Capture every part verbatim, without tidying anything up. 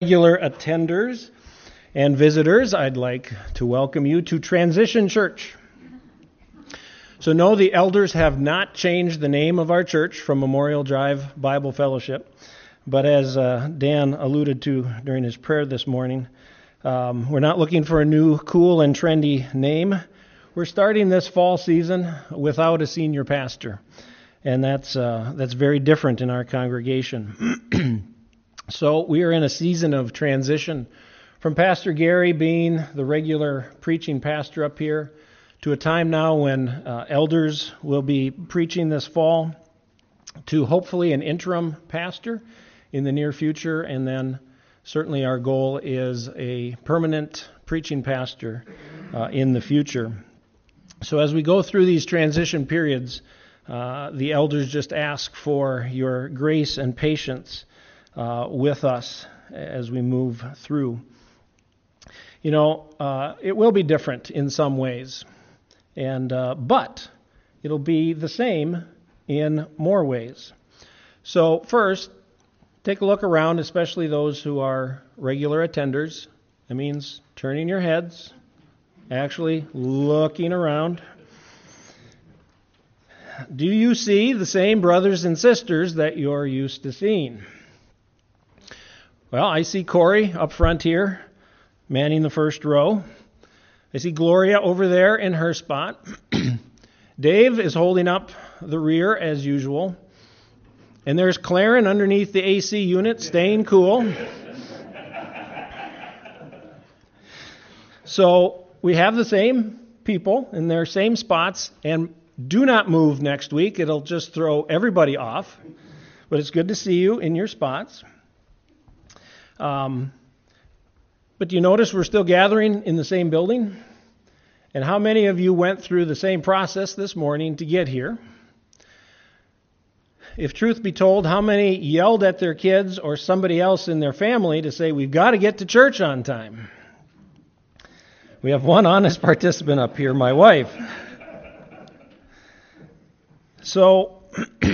Regular attenders and visitors, I'd like to welcome you to Transition Church. So no, the elders have not changed the name of our church from Memorial Drive Bible Fellowship, but as uh, Dan alluded to during his prayer this morning, um, we're not looking for a new cool and trendy name. We're starting this fall season without a senior pastor, and that's uh, that's very different in our congregation. So we are in a season of transition from Pastor Gary being the regular preaching pastor up here to a time now when uh, elders will be preaching this fall to hopefully an interim pastor in the near future, and then certainly our goal is a permanent preaching pastor uh, in the future. So as we go through these transition periods, uh, the elders just ask for your grace and patience Uh, with us as we move through. You know, uh, it will be different in some ways, and uh, but it'll be the same in more ways. So first, take a look around, especially those who are regular attenders. That means turning your heads, actually looking around. Do you see the same brothers and sisters that you're used to seeing? Well, I see Corey up front here, manning the first row. I see Gloria over there in her spot. Dave is holding up the rear as usual. And there's Claren underneath the A C unit, staying cool. So we have the same people in their same spots, and do not move next week. It'll just throw everybody off. But it's good to see you in your spots. Um, but you notice we're still gathering in the same building? And how many of you went through the same process this morning to get here? If truth be told, how many yelled at their kids or somebody else in their family to say, we've got to get to church on time? We have one honest participant up here, my wife. So,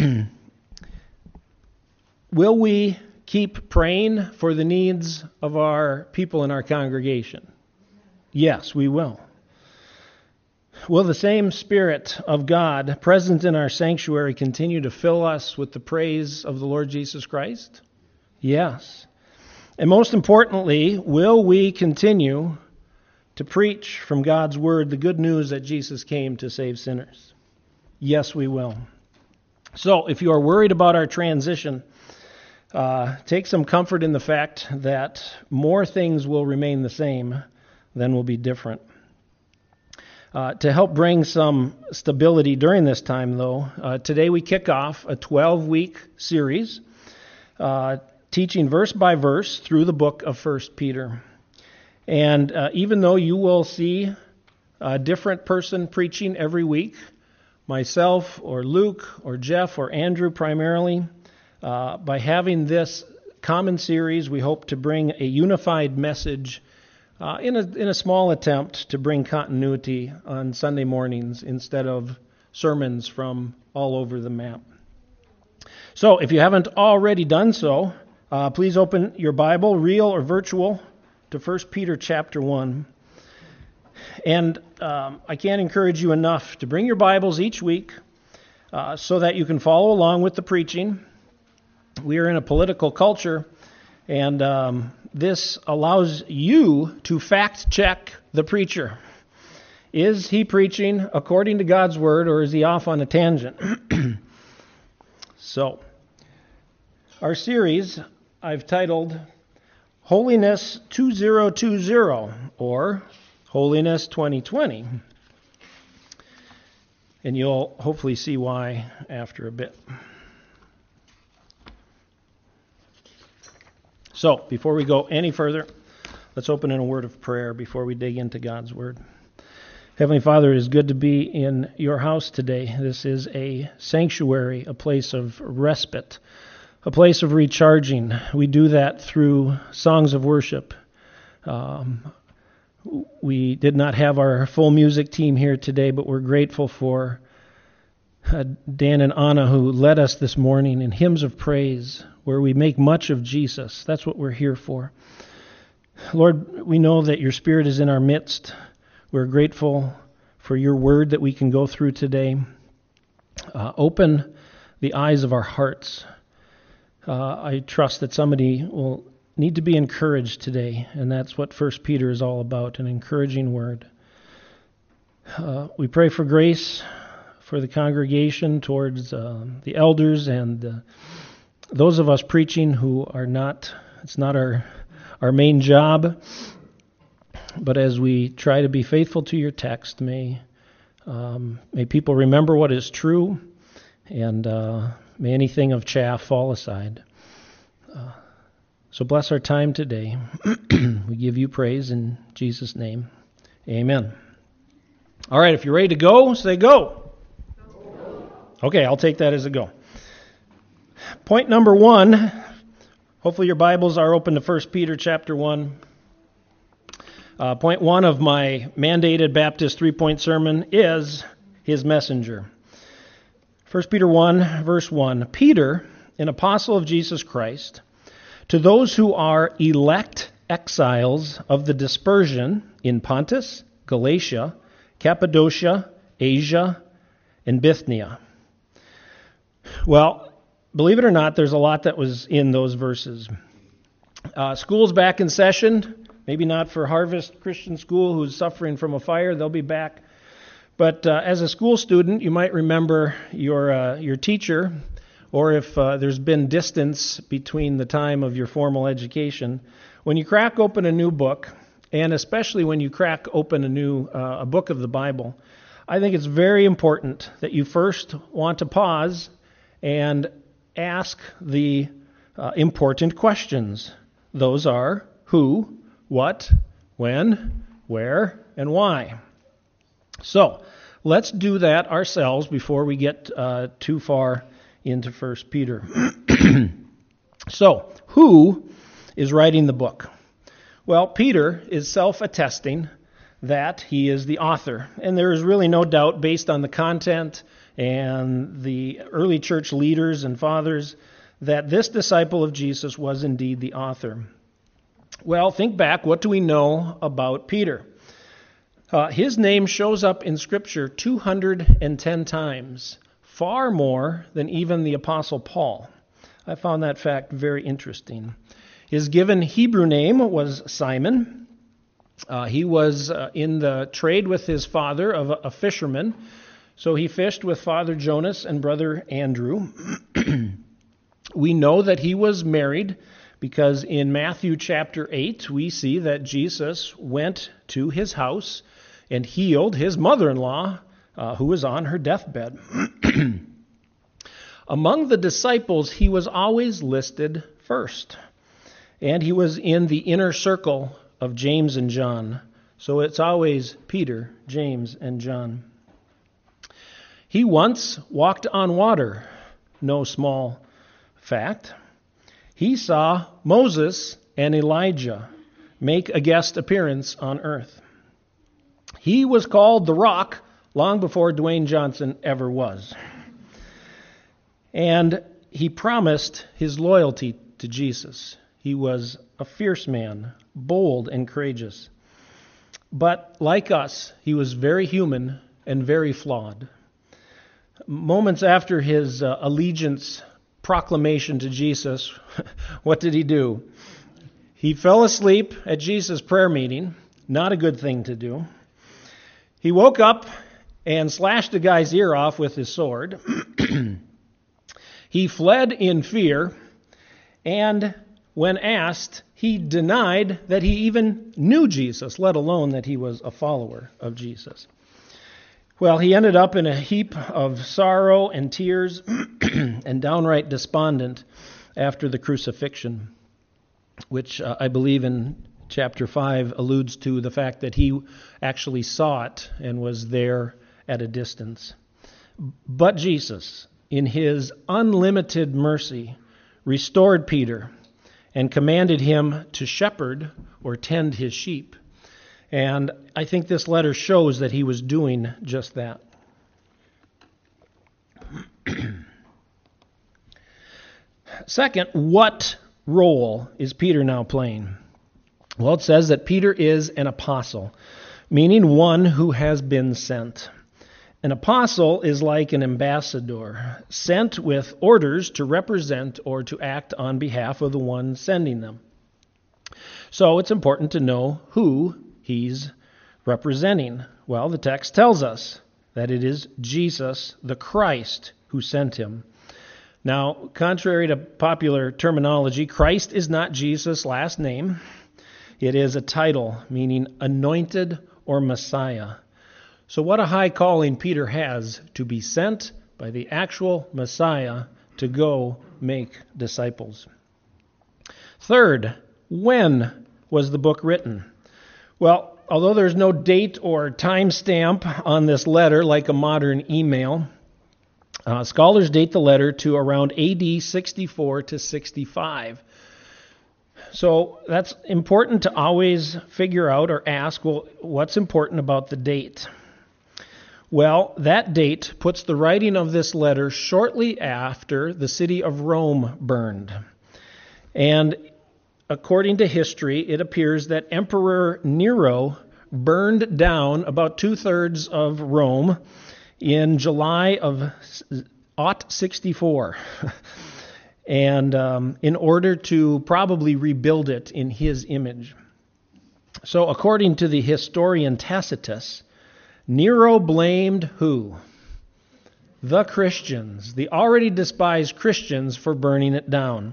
will we keep praying for the needs of our people in our congregation? Yes, we will. Will the same Spirit of God present in our sanctuary continue to fill us with the praise of the Lord Jesus Christ? Yes. And most importantly, will we continue to preach from God's Word the good news that Jesus came to save sinners? Yes, we will. So, if you are worried about our transition, Uh, take some comfort in the fact that more things will remain the same than will be different. Uh, to help bring some stability during this time, though, uh, today we kick off a twelve-week series uh, teaching verse by verse through the book of First Peter. And uh, even though you will see a different person preaching every week, myself or Luke or Jeff or Andrew primarily, Uh, by having this common series, we hope to bring a unified message uh, in a in a small attempt to bring continuity on Sunday mornings instead of sermons from all over the map. So, if you haven't already done so, uh, please open your Bible, real or virtual, to First Peter chapter one. And um, I can't encourage you enough to bring your Bibles each week uh, so that you can follow along with the preaching. We are in a political culture, and um, this allows you to fact-check the preacher. Is he preaching according to God's Word, or is he off on a tangent? So, our series I've titled Holiness twenty twenty, or Holiness twenty twenty. And you'll hopefully see why after a bit. So, before we go any further, let's open in a word of prayer before we dig into God's Word. Heavenly Father, it is good to be in your house today. This is a sanctuary, a place of respite, a place of recharging. We do that through songs of worship. Um, we did not have our full music team here today, but we're grateful for uh, Dan and Anna, who led us this morning in hymns of praise, where we make much of Jesus. That's what we're here for. Lord, we know that your Spirit is in our midst. We're grateful for your word that we can go through today. Uh, open the eyes of our hearts. Uh, I trust that somebody will need to be encouraged today, and that's what First Peter is all about, an encouraging word. Uh, we pray for grace for the congregation towards uh, the elders and uh, those of us preaching who are not, it's not our, our main job, but as we try to be faithful to your text, may, um, may people remember what is true, and uh, may anything of chaff fall aside. Uh, so bless our time today. We give you praise in Jesus' name. Amen. All right, if you're ready to go, say go. Go. Okay, I'll take that as a go. Point number one, hopefully your Bibles are open to First Peter chapter one. Uh, point one of my mandated Baptist three-point sermon is his messenger. First Peter one, verse one, Peter, an apostle of Jesus Christ, to those who are elect exiles of the dispersion in Pontus, Galatia, Cappadocia, Asia, and Bithynia. Well, believe it or not, there's a lot that was in those verses. Uh, school's back in session, maybe not for Harvest Christian School, who's suffering from a fire. They'll be back. But uh, as a school student, you might remember your uh, your teacher, or if uh, there's been distance between the time of your formal education, when you crack open a new book, and especially when you crack open a new uh, a book of the Bible, I think it's very important that you first want to pause and ask the uh, important questions. Those are who, what, when, where, and why. So let's do that ourselves before we get uh, too far into First Peter. So, who is writing the book? Well, Peter is self-attesting that he is the author. And there is really no doubt, based on the content and the early church leaders and fathers, that this disciple of Jesus was indeed the author. Well, think back. What do we know about Peter? Uh, his name shows up in Scripture two hundred ten times, far more than even the Apostle Paul. I found that fact very interesting. His given Hebrew name was Simon. Uh, he was uh, in the trade with his father of a, a fisherman, so he fished with Father Jonas and Brother Andrew. We know that he was married because in Matthew chapter eight, we see that Jesus went to his house and healed his mother-in-law, uh, who was on her deathbed. Among the disciples, he was always listed first. And he was in the inner circle of James and John. So it's always Peter, James, and John. He once walked on water. No small fact. He saw Moses and Elijah make a guest appearance on earth. He was called the Rock long before Dwayne Johnson ever was. And he promised his loyalty to Jesus. He was a fierce man, bold and courageous. But like us, he was very human and very flawed. Moments after his uh, allegiance proclamation to Jesus, what did he do? He fell asleep at Jesus' prayer meeting. Not a good thing to do. He woke up and slashed a guy's ear off with his sword. He fled in fear, and when asked, he denied that he even knew Jesus, let alone that he was a follower of Jesus. Well, he ended up in a heap of sorrow and tears and downright despondent after the crucifixion, which uh, I believe in chapter five alludes to the fact that he actually saw it and was there at a distance. But Jesus, in his unlimited mercy, restored Peter and commanded him to shepherd or tend his sheep. And I think this letter shows that he was doing just that. Second, what role is Peter now playing? Well, it says that Peter is an apostle, meaning one who has been sent. An apostle is like an ambassador, sent with orders to represent or to act on behalf of the one sending them. So it's important to know who he's representing. Well, the text tells us that it is Jesus, the Christ, who sent him. Now, contrary to popular terminology, Christ is not Jesus' last name. It is a title, meaning anointed or Messiah. So what a high calling Peter has to be sent by the actual Messiah to go make disciples. Third, when was the book written? Well, although there's no date or time stamp on this letter like a modern email, uh, scholars date the letter to around A D sixty-four to sixty-five. So that's important to always figure out or ask, well, what's important about the date? Well, that date puts the writing of this letter shortly after the city of Rome burned. And according to history, it appears that Emperor Nero burned down about two-thirds of Rome in July of sixty-four. and um, in order to probably rebuild it in his image. So according to the historian Tacitus, Nero blamed who? The Christians, the already despised Christians, for burning it down,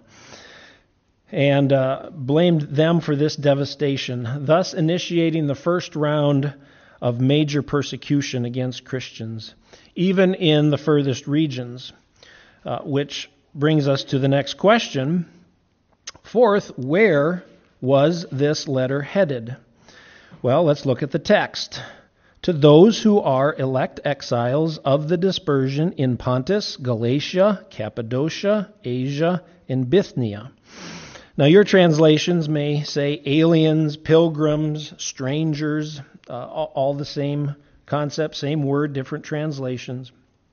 and uh, blamed them for this devastation, thus initiating the first round of major persecution against Christians, even in the furthest regions, uh, which brings us to the next question. Fourth, where was this letter headed? Well, let's look at the text. To those who are elect exiles of the dispersion in Pontus, Galatia, Cappadocia, Asia, and Bithynia. Now, your translations may say aliens, pilgrims, strangers, uh, all, all the same concept, same word, different translations.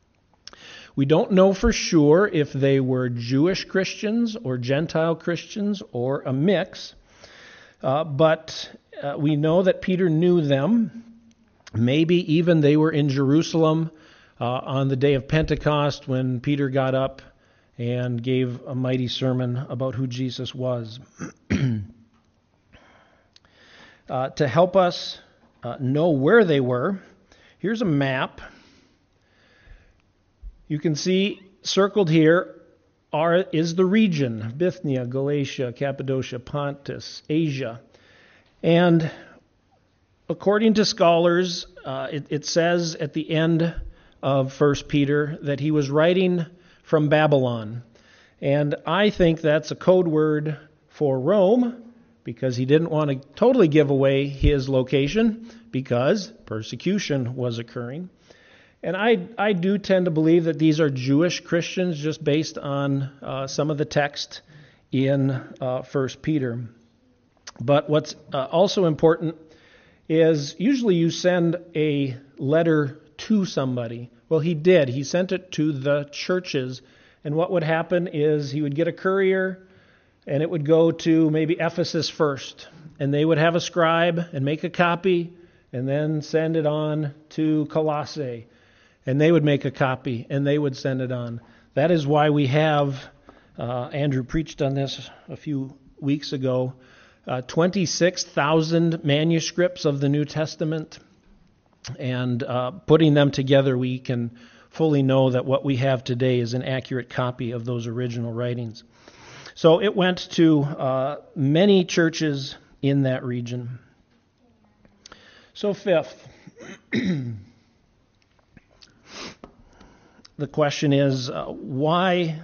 We don't know for sure if they were Jewish Christians or Gentile Christians or a mix, uh, but uh, we know that Peter knew them. Maybe even they were in Jerusalem uh, on the day of Pentecost when Peter got up and gave a mighty sermon about who Jesus was. uh, to help us uh, know where they were, here's a map. You can see circled here are, is the region, Bithynia, Galatia, Cappadocia, Pontus, Asia. And according to scholars, uh, it, it says at the end of First Peter that he was writing from Babylon. And I think that's a code word for Rome, because he didn't want to totally give away his location because persecution was occurring. And I I do tend to believe that these are Jewish Christians just based on uh, some of the text in uh, First Peter. But what's uh, also important is usually you send a letter to somebody. Well, he did. He sent it to the churches. And what would happen is he would get a courier, and it would go to maybe Ephesus first. And they would have a scribe and make a copy and then send it on to Colossae. And they would make a copy, and they would send it on. That is why we have, uh, Andrew preached on this a few weeks ago, uh, twenty-six thousand manuscripts of the New Testament. And uh, putting them together, we can fully know that what we have today is an accurate copy of those original writings. So it went to uh, many churches in that region. So fifth, the question is, uh, why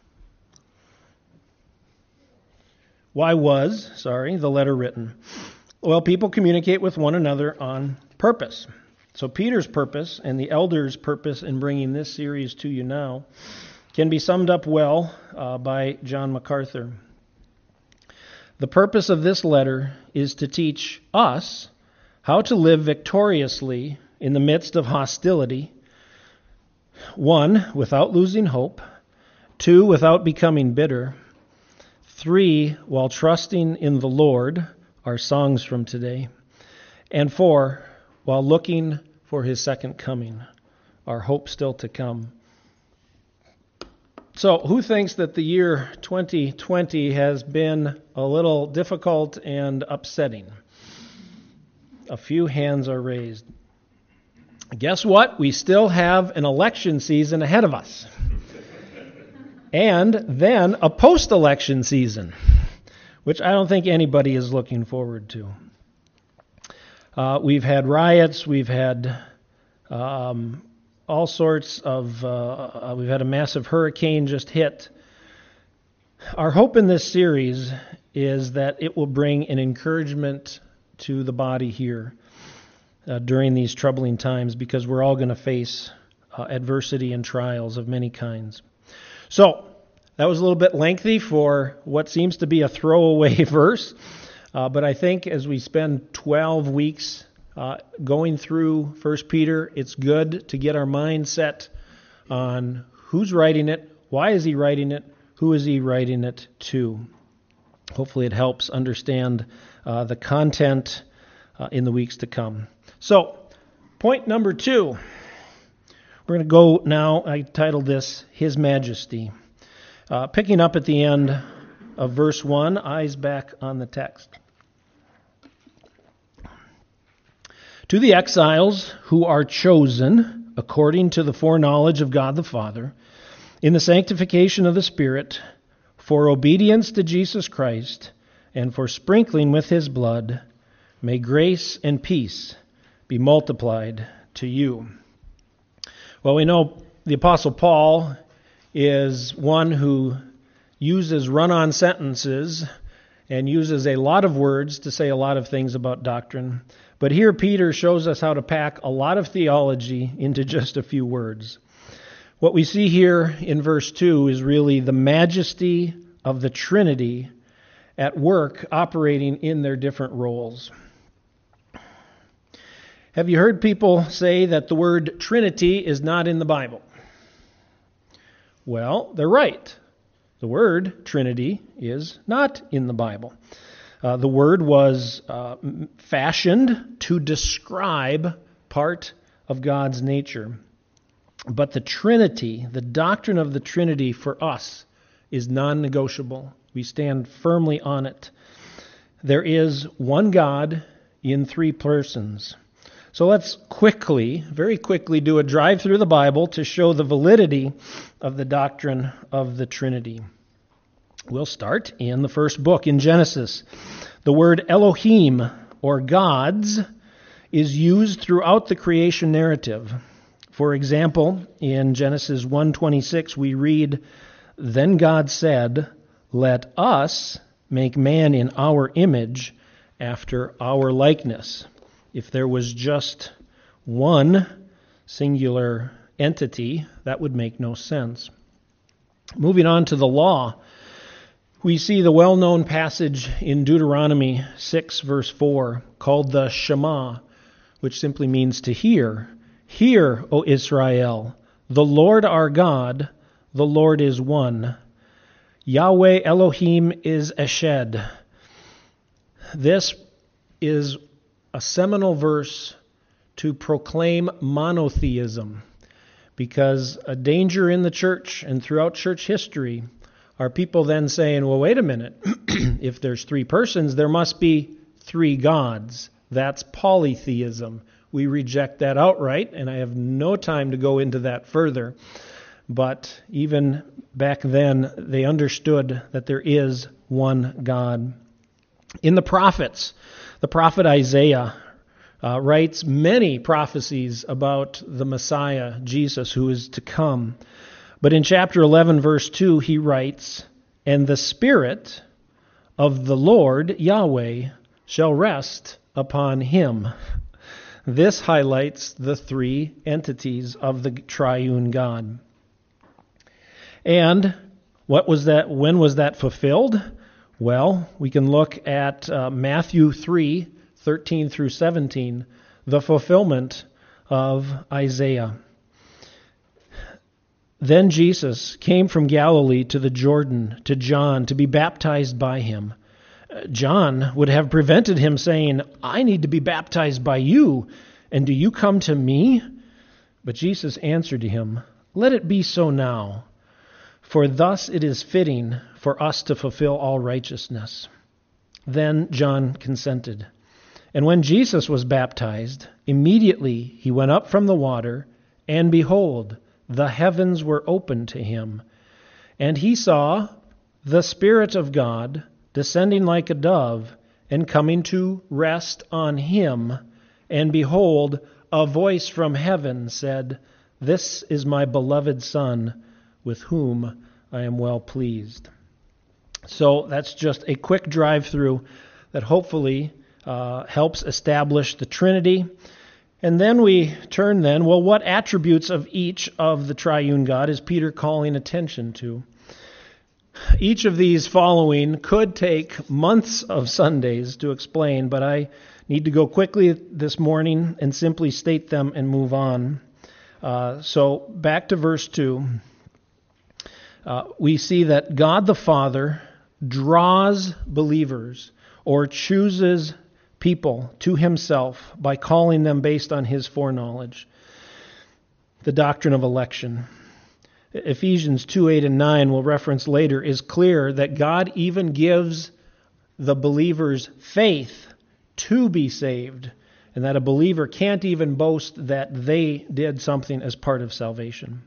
why was, sorry, the letter written? Well, people communicate with one another on purpose. So Peter's purpose and the elders' purpose in bringing this series to you now can be summed up well uh, by John MacArthur. The purpose of this letter is to teach us how to live victoriously in the midst of hostility. One, without losing hope. Two, without becoming bitter. Three, while trusting in the Lord, our songs from today. And four, while looking for his second coming, our hope still to come. So, who thinks that the year twenty twenty has been a little difficult and upsetting? A few hands are raised. Guess what? We still have an election season ahead of us. And then a post-election season, which I don't think anybody is looking forward to. Uh, we've had riots, we've had um, all sorts of, uh, we've had a massive hurricane just hit. Our hope in this series is that it will bring an encouragement to the body here uh, during these troubling times, because we're all going to face uh, adversity and trials of many kinds. So, that was a little bit lengthy for what seems to be a throwaway verse, uh, but I think as we spend twelve weeks uh, going through First Peter, it's good to get our mind set on who's writing it, why is he writing it, who is he writing it to. Hopefully it helps understand uh, the content uh, in the weeks to come. So, point number two. We're going to go now, I titled this, His Majesty. Uh, picking up at the end of verse one, eyes back on the text. To the exiles who are chosen according to the foreknowledge of God the Father, in the sanctification of the Spirit, for obedience to Jesus Christ, and for sprinkling with his blood, may grace and peace be multiplied to you. Well, we know the Apostle Paul is one who uses run-on sentences and uses a lot of words to say a lot of things about doctrine. But here Peter shows us how to pack a lot of theology into just a few words. What we see here in verse two is really the majesty of the Trinity at work operating in their different roles. Have you heard people say that the word Trinity is not in the Bible? Well, they're right. The word Trinity is not in the Bible. Uh, the word was uh, fashioned to describe part of God's nature. But the Trinity, the doctrine of the Trinity for us, is non-negotiable. We stand firmly on it. There is one God in three persons. So let's quickly, very quickly, do a drive through the Bible to show the validity of the doctrine of the Trinity. We'll start in the first book, in Genesis. The word Elohim, or gods, is used throughout the creation narrative. For example, in Genesis one twenty-six, we read, "Then God said, 'Let us make man in our image, after our likeness.'" If there was just one singular entity, that would make no sense. Moving on to the law, we see the well-known passage in Deuteronomy six, verse four, called the Shema, which simply means to hear. "Hear, O Israel, the Lord our God, the Lord is one. Yahweh Elohim is Eshed." This is a seminal verse to proclaim monotheism, because a danger in the church and throughout church history are people then saying, well, wait a minute, if there's three persons, there must be three gods. That's polytheism. We reject that outright, and I have no time to go into that further. But even back then, they understood that there is one God. In the prophets, the prophet Isaiah uh, writes many prophecies about the Messiah, Jesus, who is to come. But in chapter eleven, verse two, he writes, "And the Spirit of the Lord, Yahweh, shall rest upon him." This highlights the three entities of the triune God. And what was that? When was that fulfilled? Well, we can look at uh, Matthew three, thirteen through seventeen, the fulfillment of Isaiah. Then Jesus came from Galilee to the Jordan to John to be baptized by him. John would have prevented him, saying, I need to be baptized by you, and do you come to me? But Jesus answered him, Let it be so now, for thus it is fitting for us to fulfill all righteousness. Then John consented. And when Jesus was baptized, immediately he went up from the water, and behold, the heavens were opened to him. And he saw the Spirit of God descending like a dove, and coming to rest on him. And behold, a voice from heaven said, This is my beloved Son, with whom I am well pleased. So that's just a quick drive-through that hopefully uh, helps establish the Trinity. And then we turn then, well, what attributes of each of the triune God is Peter calling attention to? Each of these following could take months of Sundays to explain, but I need to go quickly this morning and simply state them and move on. Uh, so back to verse two. Uh, we see that God the Father draws believers or chooses people to himself by calling them based on his foreknowledge. The doctrine of election. Ephesians two, eight, and nine, we'll reference later, is clear that God even gives the believer's faith to be saved, and that a believer can't even boast that they did something as part of salvation.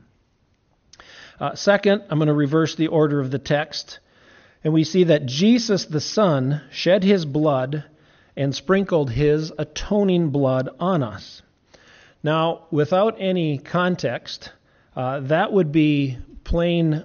Uh, second, I'm going to reverse the order of the text, and we see that Jesus the Son shed his blood and sprinkled his atoning blood on us. Now, without any context, uh, that would be plain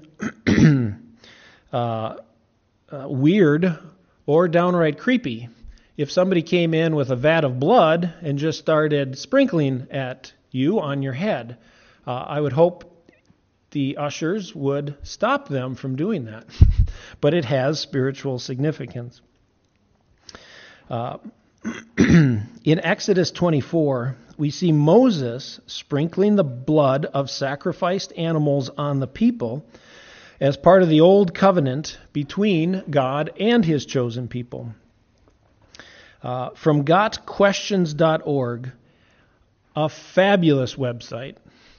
uh, uh, weird or downright creepy. If somebody came in with a vat of blood and just started sprinkling at you on your head, uh, I would hope the ushers would stop them from doing that. But it has spiritual significance. Uh, in Exodus twenty-four, we see Moses sprinkling the blood of sacrificed animals on the people as part of the old covenant between God and his chosen people. Uh, from got questions dot org, a fabulous website.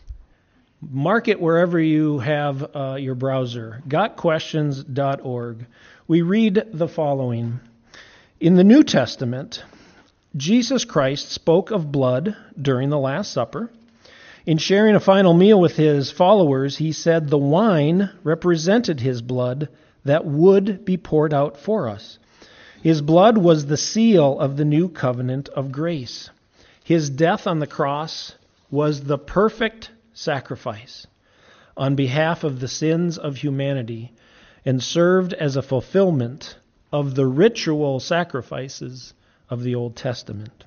Mark it wherever you have uh, your browser, got questions dot org. We read the following. In the New Testament, Jesus Christ spoke of blood during the Last Supper. In sharing a final meal with his followers, he said the wine represented his blood that would be poured out for us. His blood was the seal of the new covenant of grace. His death on the cross was the perfect sacrifice on behalf of the sins of humanity and served as a fulfillment of the ritual sacrifices of the Old Testament.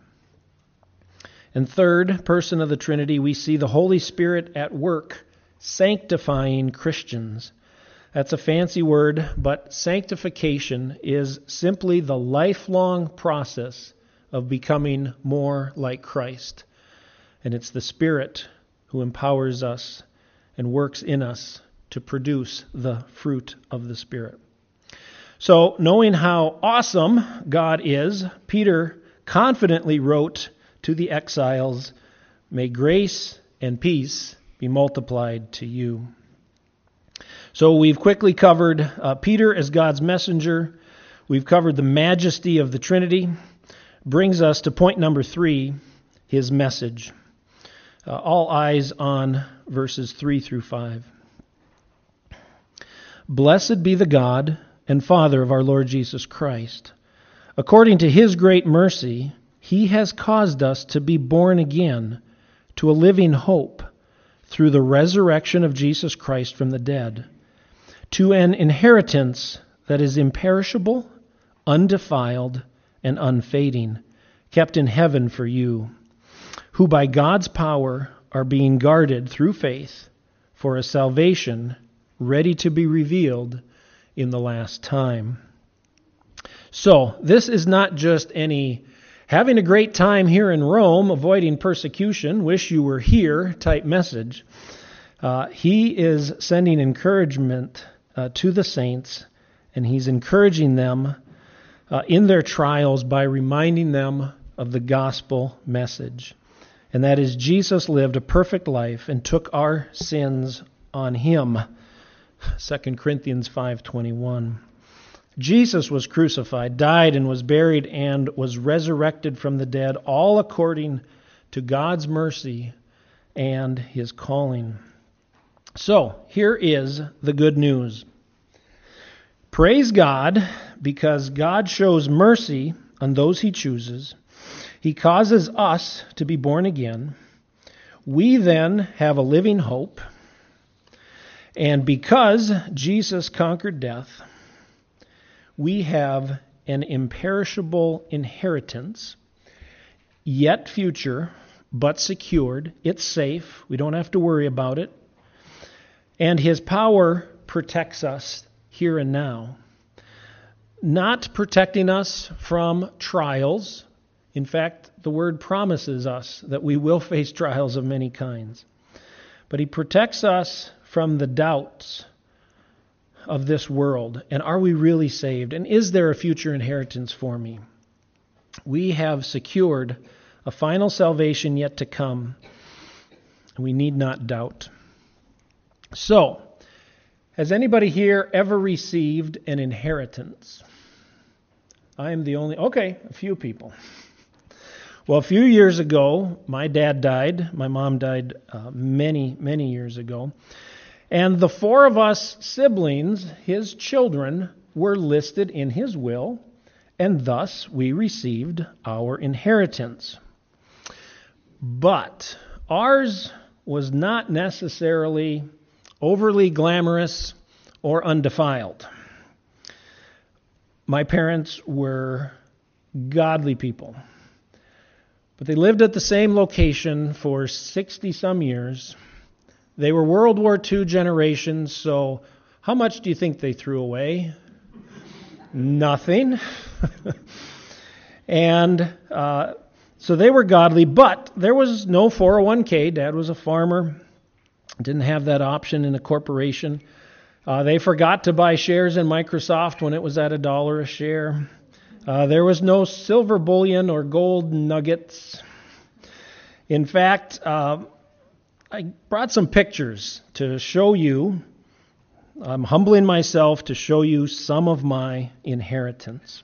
And third person of the Trinity, we see the Holy Spirit at work sanctifying Christians. That's a fancy word, but sanctification is simply the lifelong process of becoming more like Christ. And it's the Spirit who empowers us and works in us to produce the fruit of the Spirit. So, knowing how awesome God is, Peter confidently wrote to the exiles, "May grace and peace be multiplied to you." So we've quickly covered uh, Peter as God's messenger. We've covered the majesty of the Trinity. Brings us to point number three, his message. Uh, all eyes on verses three through five. Blessed be the God and Father of our Lord Jesus Christ. According to his great mercy, he has caused us to be born again to a living hope through the resurrection of Jesus Christ from the dead, to an inheritance that is imperishable, undefiled, and unfading, kept in heaven for you, who by God's power are being guarded through faith for a salvation ready to be revealed in the last time. So, this is not just any having a great time here in Rome, avoiding persecution, wish you were here type message. Uh, he is sending encouragement uh, to the saints, and he's encouraging them uh, in their trials by reminding them of the gospel message. And that is, Jesus lived a perfect life and took our sins on him. Second Corinthians five twenty-one. Jesus was crucified, died, and was buried, and was resurrected from the dead, all according to God's mercy and his calling. So, here is the good news. Praise God, because God shows mercy on those he chooses. He causes us to be born again. We then have a living hope. And because Jesus conquered death, we have an imperishable inheritance, yet future, but secured. It's safe. We don't have to worry about it. And his power protects us here and now. Not protecting us from trials. In fact, the word promises us that we will face trials of many kinds. But he protects us from the doubts of this world. And are we really saved? And is there a future inheritance for me? We have secured a final salvation yet to come. We need not doubt. So, has anybody here ever received an inheritance? I am the only... Okay, a few people. Well, a few years ago, my dad died. My mom died uh, many, many years ago. And the four of us siblings, his children, were listed in his will, and thus we received our inheritance. But ours was not necessarily overly glamorous or undefiled. My parents were godly people, but they lived at the same location for sixty-some years. They were World War Two generations, so how much do you think they threw away? Nothing. and uh, so they were godly, but there was no four oh one k. Dad was a farmer. Didn't have that option in a corporation. Uh, they forgot to buy shares in Microsoft when it was at a dollar a share. Uh, there was no silver bullion or gold nuggets. In fact, uh, I brought some pictures to show you. I'm humbling myself to show you some of my inheritance.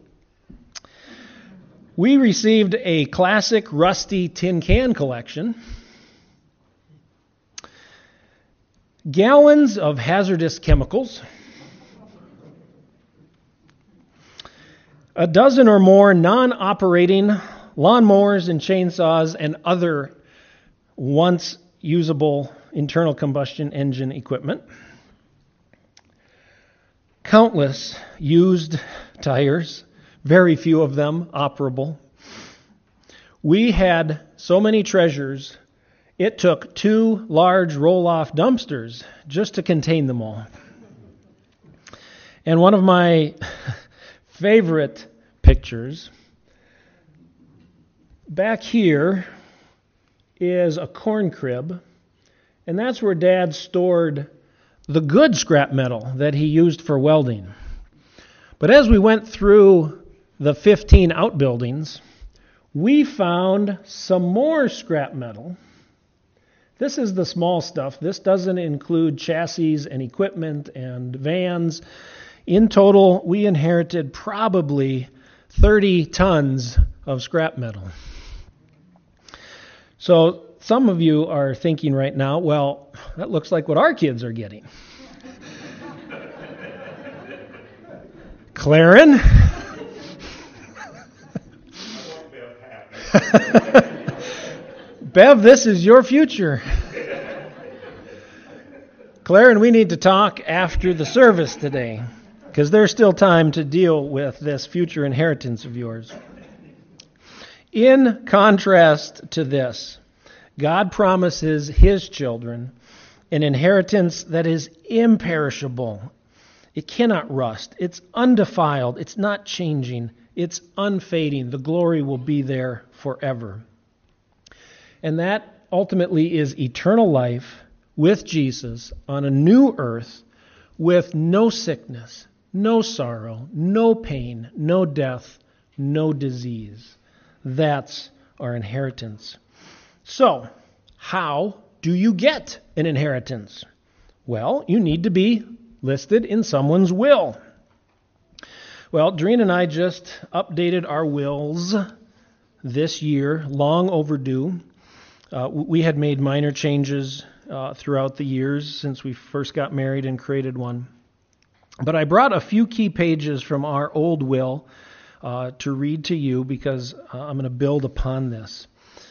We received a classic rusty tin can collection. Gallons of hazardous chemicals. A dozen or more non-operating lawnmowers and chainsaws and other once usable internal combustion engine equipment. Countless used tires, very few of them operable. We had so many treasures, it took two large roll-off dumpsters just to contain them all. And one of my favorite pictures, back here is a corn crib, and that's where Dad stored the good scrap metal that he used for welding. But as we went through the fifteen outbuildings, we found some more scrap metal. This is the small stuff. This doesn't include chassis and equipment and vans. In total, we inherited probably thirty tons of scrap metal. So some of you are thinking right now, well, that looks like what our kids are getting. Claren? Bev, this is your future. Claren, we need to talk after the service today, because there's still time to deal with this future inheritance of yours. In contrast to this, God promises his children an inheritance that is imperishable. It cannot rust. It's undefiled. It's not changing. It's unfading. The glory will be there forever. And that ultimately is eternal life with Jesus on a new earth with no sickness, no sorrow, no pain, no death, no disease. That's our inheritance. So, how do you get an inheritance? Well, you need to be listed in someone's will. Well, Doreen and I just updated our wills this year, long overdue. Uh, we had made minor changes uh, throughout the years since we first got married and created one. But I brought a few key pages from our old will uh, to read to you because uh, I'm going to build upon this.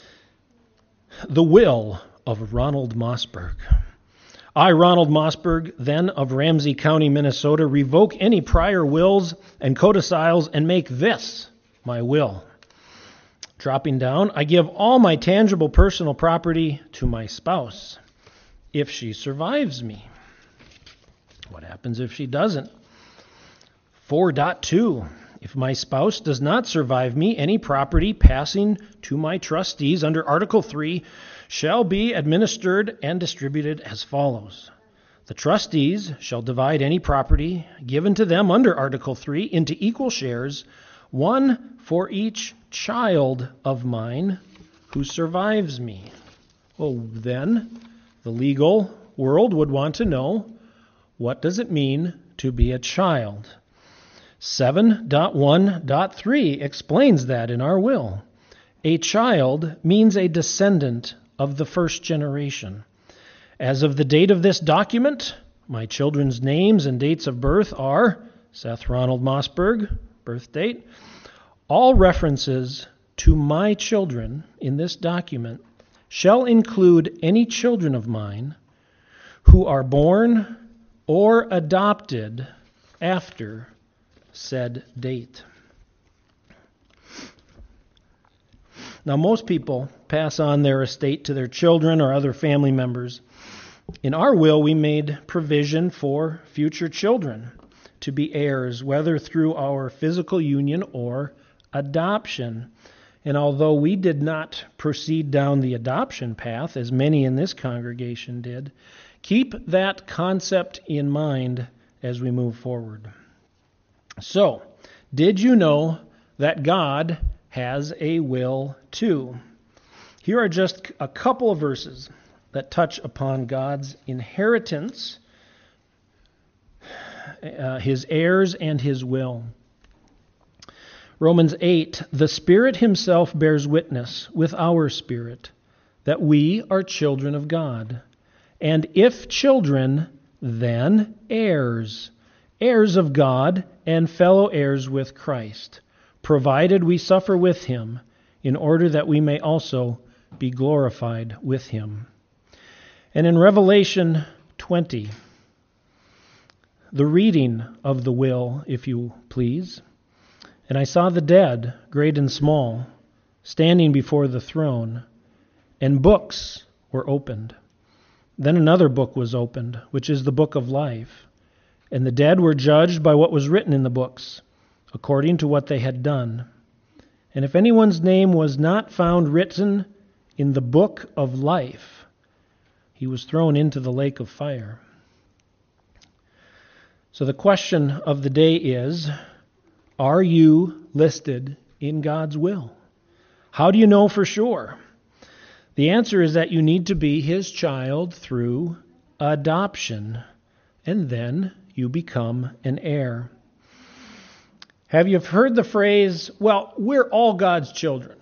The will of Ronald Mossberg. I, Ronald Mossberg, then of Ramsey County, Minnesota, revoke any prior wills and codicils and make this my will. Dropping down, I give all my tangible personal property to my spouse if she survives me. What happens if she doesn't? four point two. If my spouse does not survive me, any property passing to my trustees under Article three shall be administered and distributed as follows. The trustees shall divide any property given to them under Article three into equal shares, one for each child of mine who survives me. Well, then, the legal world would want to know, what does it mean to be a child? seven point one point three explains that in our will. A child means a descendant of the first generation. As of the date of this document, my children's names and dates of birth are Seth Ronald Mossberg, birth date. All references to my children in this document shall include any children of mine who are born or adopted after said date. Now, most people pass on their estate to their children or other family members. In our will, we made provision for future children to be heirs, whether through our physical union or adoption. And although we did not proceed down the adoption path, as many in this congregation did, keep that concept in mind as we move forward. So, did you know that God has a will too? Here are just a couple of verses that touch upon God's inheritance, uh, his heirs, and his will. Romans eight, the Spirit himself bears witness with our spirit that we are children of God. And if children, then heirs, heirs of God and fellow heirs with Christ, provided we suffer with him, in order that we may also be glorified with him. And in Revelation twenty, the reading of the will, if you please. And I saw the dead, great and small, standing before the throne, and books were opened. Then another book was opened, which is the book of life. And the dead were judged by what was written in the books, according to what they had done. And if anyone's name was not found written in the book of life, he was thrown into the lake of fire. So the question of the day is, are you listed in God's will? How do you know for sure? The answer is that you need to be his child through adoption, and then you become an heir. Have you heard the phrase, well, we're all God's children?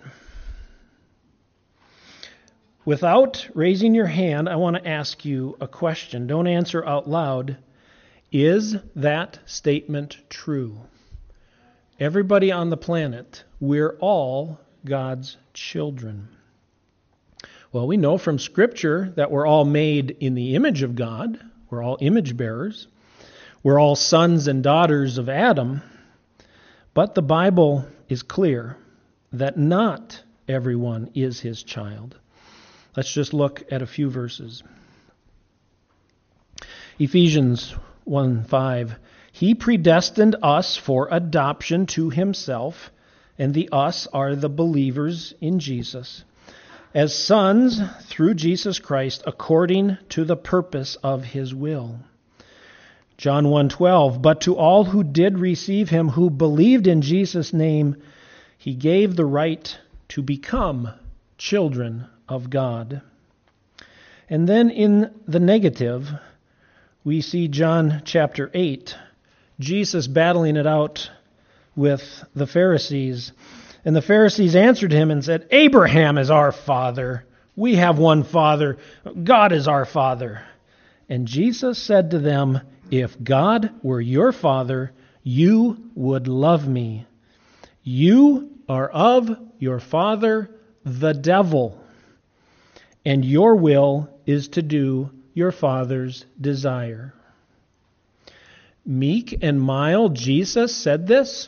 Without raising your hand, I want to ask you a question. Don't answer out loud. Is that statement true? Everybody on the planet, we're all God's children. Well, we know from Scripture that we're all made in the image of God. We're all image bearers. We're all sons and daughters of Adam. But the Bible is clear that not everyone is his child. Let's just look at a few verses. Ephesians one five. He predestined us for adoption to himself, and the us are the believers in Jesus, as sons through Jesus Christ according to the purpose of his will. John one twelve, but to all who did receive him, who believed in Jesus' name, he gave the right to become children of God. And then in the negative, we see John chapter eight, Jesus battling it out with the Pharisees. And the Pharisees answered him and said, Abraham is our father. We have one father. God is our father. And Jesus said to them, if God were your father, you would love me. You are of your father, the devil, and your will is to do your father's desire. Meek and mild, Jesus said this?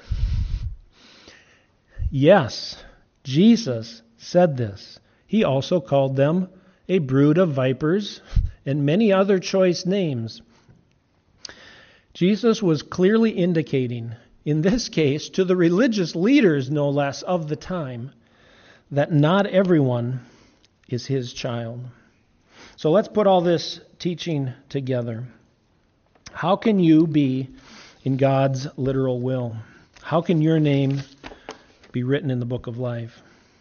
Yes, Jesus said this. He also called them a brood of vipers and many other choice names. Jesus was clearly indicating, in this case, to the religious leaders, no less, of the time, that not everyone is his child. So let's put all this teaching together. How can you be in God's literal will? How can your name be written in the book of life?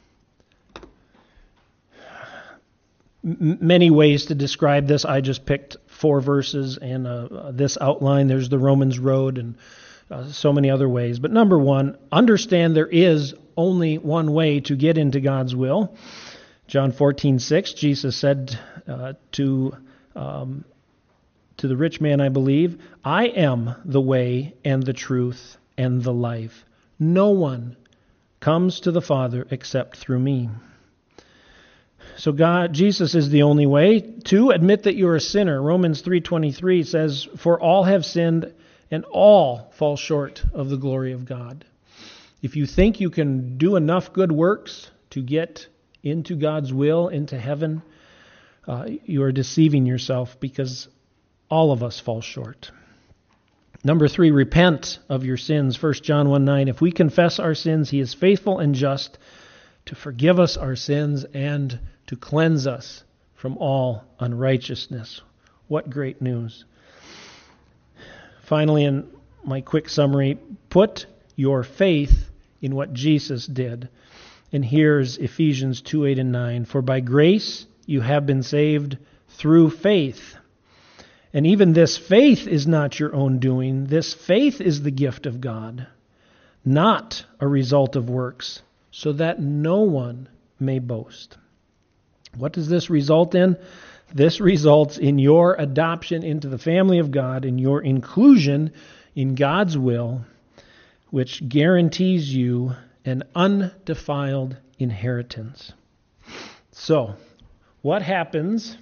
M- many ways to describe this. I just picked four verses and uh, this outline. There's the Romans road and uh, so many other ways. But number one, understand there is only one way to get into God's will. John fourteen six, Jesus said uh, to um, to the rich man, I believe, I am the way and the truth and the life. No one comes to the Father except through me. So God, Jesus is the only way. Two, admit that you're a sinner. Romans three twenty-three says, for all have sinned and all fall short of the glory of God. If you think you can do enough good works to get into God's will, into heaven, uh, you are deceiving yourself, because all of us fall short. Number three, repent of your sins. First John one nine, if we confess our sins, he is faithful and just to forgive us our sins and to cleanse us from all unrighteousness. What great news. Finally, in my quick summary, put your faith in what Jesus did. And here's Ephesians two eight and nine. For by grace you have been saved through faith. And even this faith is not your own doing. This faith is the gift of God, not a result of works, so that no one may boast. What does this result in? This results in your adoption into the family of God and your inclusion in God's will, which guarantees you an undefiled inheritance. So, what happens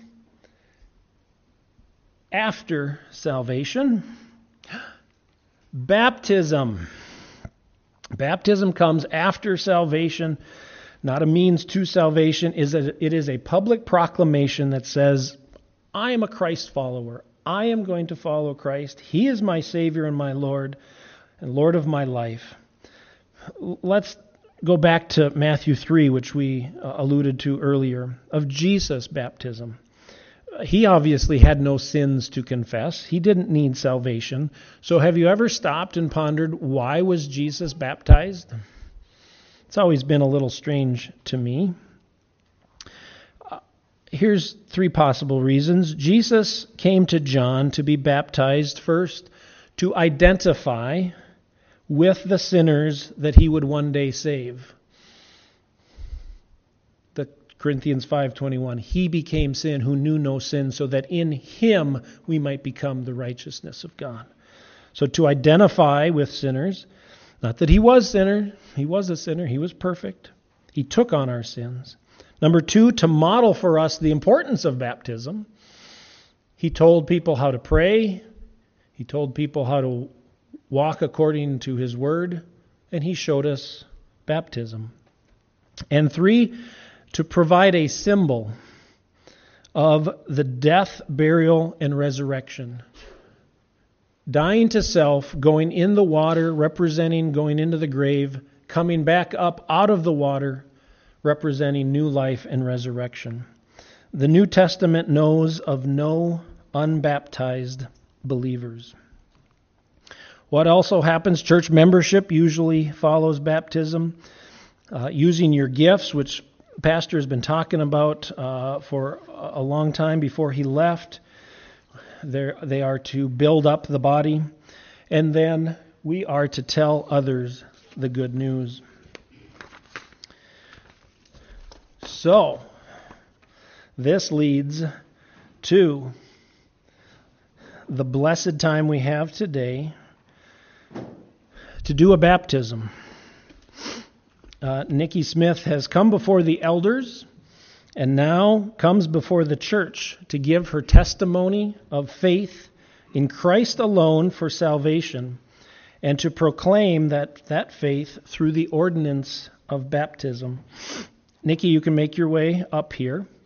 after salvation? Baptism. Baptism comes after salvation, not a means to salvation. It is a public proclamation that says, I am a Christ follower. I am going to follow Christ. He is my Savior and my Lord and Lord of my life. Let's go back to Matthew three, which we uh, alluded to earlier, of Jesus' baptism. He obviously had no sins to confess. He didn't need salvation. So have you ever stopped and pondered, why was Jesus baptized? It's always been a little strange to me. Uh, here's three possible reasons. Jesus came to John to be baptized first, to identify with the sinners that he would one day save. The Corinthians five twenty-one, he became sin who knew no sin, so that in him we might become the righteousness of God. So to identify with sinners, not that he was sinner, he was a sinner, he was perfect. He took on our sins. Number two, to model for us the importance of baptism. He told people how to pray. He told people how to walk according to his word, and he showed us baptism. And three, to provide a symbol of the death, burial, and resurrection. Dying to self, going in the water, representing going into the grave, coming back up out of the water, representing new life and resurrection. The New Testament knows of no unbaptized believers. What also happens? Church membership usually follows baptism. Uh, using your gifts, which Pastor has been talking about uh, for a long time before he left. They're, they are to build up the body. And then we are to tell others the good news. So, this leads to the blessed time we have today to do a baptism. Uh, Nikki Smith has come before the elders and now comes before the church to give her testimony of faith in Christ alone for salvation and to proclaim that, that faith through the ordinance of baptism. Nikki, you can make your way up here.